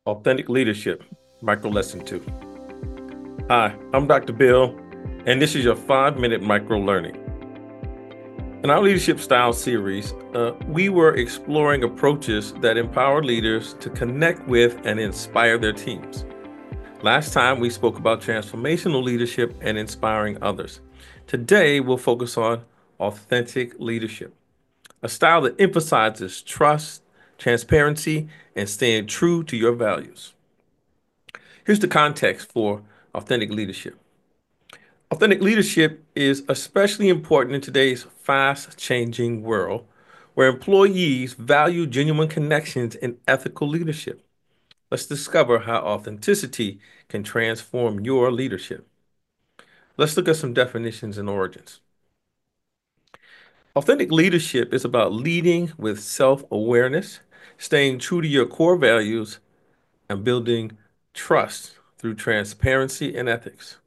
Authentic Leadership, Micro Lesson 2. Hi, I'm Dr. Bill, and this is your 5-minute micro learning. In our Leadership Style series, we were exploring approaches that empower leaders to connect with and inspire their teams. Last time, we spoke about transformational leadership and inspiring others. Today, we'll focus on authentic leadership, a style that emphasizes trust, transparency, and staying true to your values. Here's the context for authentic leadership. Authentic leadership is especially important in today's fast changing world where employees value genuine connections and ethical leadership. Let's discover how authenticity can transform your leadership. Let's look at some definitions and origins. Authentic leadership is about leading with self awareness, staying true to your core values, and building trust through transparency and ethics.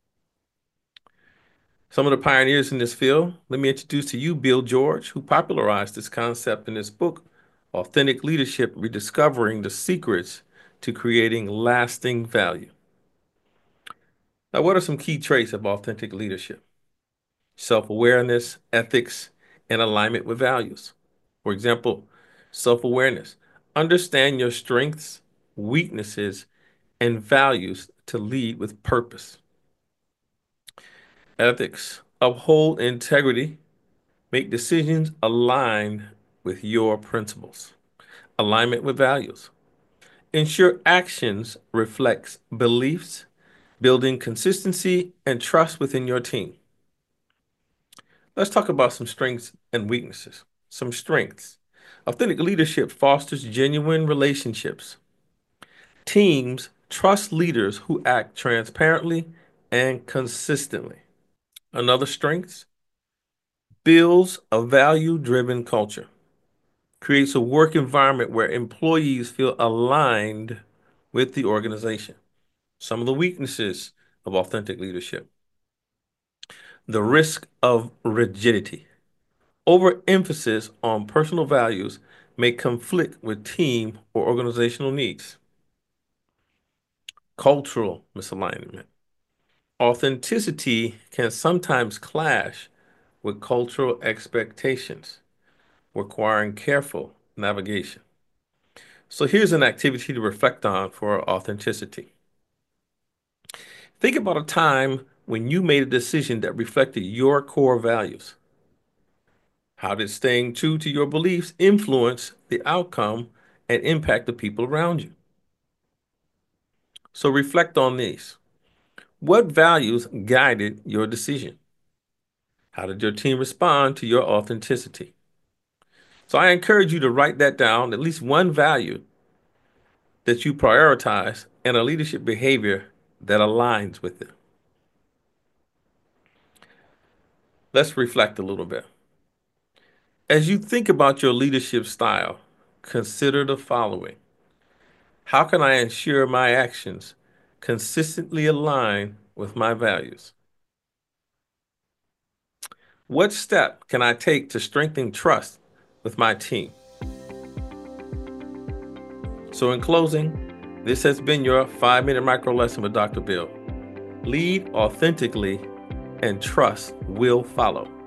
Some of the pioneers in this field, let me introduce to you Bill George, who popularized this concept in his book, Authentic Leadership: Rediscovering the Secrets to Creating Lasting Value. Now, what are some key traits of authentic leadership? Self-awareness, ethics, and alignment with values. For example, self-awareness. Understand your strengths, weaknesses, and values to lead with purpose. Ethics. Uphold integrity. Make decisions aligned with your principles. Alignment with values. Ensure actions reflects beliefs, building consistency and trust within your team. Let's talk about some strengths and weaknesses. Some strengths. Authentic leadership fosters genuine relationships. Teams trust leaders who act transparently and consistently. Another strength builds a value-driven culture. Creates a work environment where employees feel aligned with the organization. Some of the weaknesses of authentic leadership. The risk of rigidity. Overemphasis on personal values may conflict with team or organizational needs. Cultural misalignment. Authenticity can sometimes clash with cultural expectations, requiring careful navigation. So here's an activity to reflect on for authenticity. Think about a time when you made a decision that reflected your core values. How did staying true to your beliefs influence the outcome and impact the people around you? So reflect on these. What values guided your decision? How did your team respond to your authenticity? So I encourage you to write that down, at least one value that you prioritize and a leadership behavior that aligns with it. Let's reflect a little bit. As you think about your leadership style, consider the following. How can I ensure my actions consistently align with my values? What step can I take to strengthen trust with my team? So in closing, this has been your 5-minute micro lesson with Dr. Bill. Lead authentically and trust will follow.